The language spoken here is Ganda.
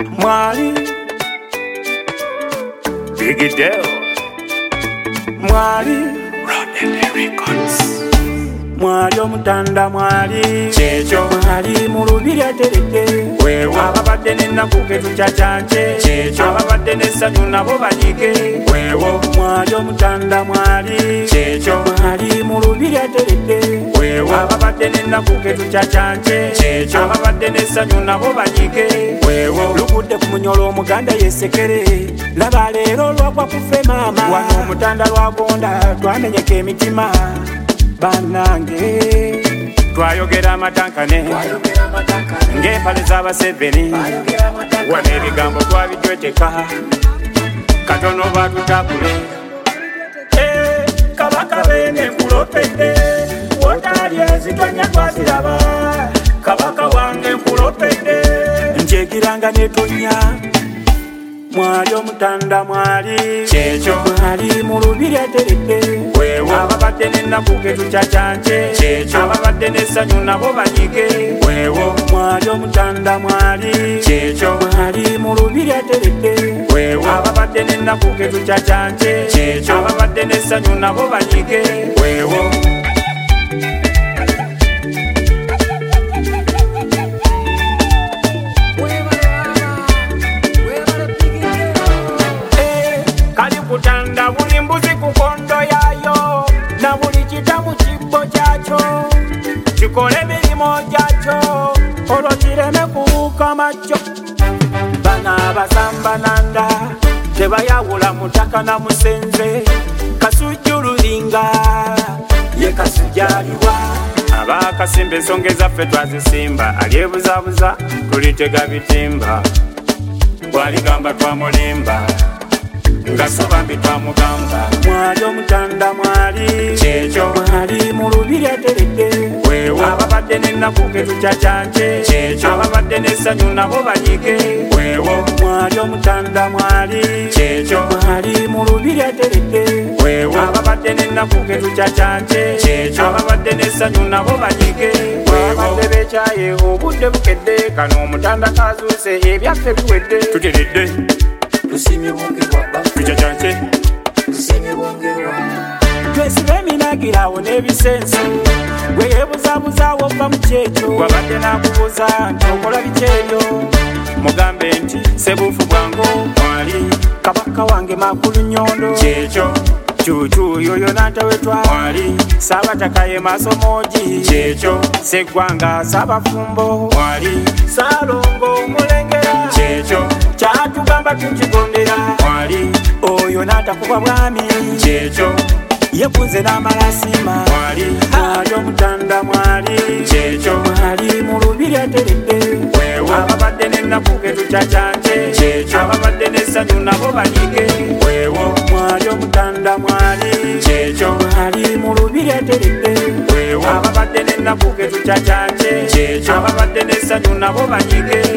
Mwali Big Deal Mwali Mwali omutanda mwali Checho Mwali mulubiri atereke Wewe ababadde n'ennaku ke tukyacanje Checho ababadde n'essanyu nabo banyige Wewe Mwali omutanda mwali Checho Mwali mulubiri atereke Wewe ababadde n'ennaku ke tukyacanje Checho ababadde n'essanyu nabo banyige Wewe lugudde ku munyolo omuganda yesekere laba leero lwagwa kufe maama wano omutanda lwagonda twamenyeka emitima banange twayogera amatankane ng'empale z'abaseveni wano ebigambo twabijweteka katono batutakule kabaka bene nkulopedde wotalye zitonya twaziraba kabaka wange nkulopedde njegiranga netonya Mwali omutanda mwali Checho Mwali mulubiri atereke Wewe ababadde n'ennaku ke tukyacanje Checho ababadde n'essanyu nabo banyige Wewe Mwali omutanda mwali Checho Mwali mulubiri atereke Wewe ababadde n'ennaku ke tukyacanje Checho ababadde n'essanyu nabo banyige Wewe Kutanda buli mbuzi ku kondo yayo na buli kitamu kibbo kyakyo kikole emirimu gyakyo olwo kireme kubuuka makyo bana abasamba nanda tebayawula mutaka na musenze kasujjululinga ye kasujjaliwa abakasimba ensonga ezaffe twazisimba alyebuzabuza tulitega bitimba bwaligamba twamulimba Ngasobambi twamugamba Mwali omutanda mwali Checho Mwali mulubiri atereke Wewe ababadde n'ennaku ke tukyacanje Checho ababadde n'essanyu nabo banyige Wewe Mwali omutanda mwali Checho Mwali mulubiri atereke Wewe ababadde n'ennaku ke tukyacanje Checho ababadde n'essanyu nabo banyige Wewe beekyaye obudde bukedde kano omutanda kazuuse ebyaffe biwedde tuteredde Tusimye bongerwa tukyacanje tusimye bongerwa twesibe eminagirawo n'ebisenso gwe yeebuzaabuzawo ova mu kyekyo wabadde n'akubuuza nti okola biki ebyo mugambe nti sebuufu bwango mwali kabaka wange makulu nyondo kyekyo Chuchu yoyo nantawetwa mwali Sabataka ye masomoji Checho Segwanga sabafumbo mwali Salongo mulengera Checho Chatugamba tunchigondera mwali Oyo natakuba mwami Checho Yekunze na malasima mwali Mwali omutanda mwali Checho Mwali mulubiri atereke Wewe ababadde n'ennaku ke tukyacanje Checho ababadde n'essanyu nabo banyige Wewe Mwali omutanda mwali Checho Mwali mulubiri atereke Wewe ababadde n'ennaku ke tukyacanje Checho ababadde n'essanyu nabo banyige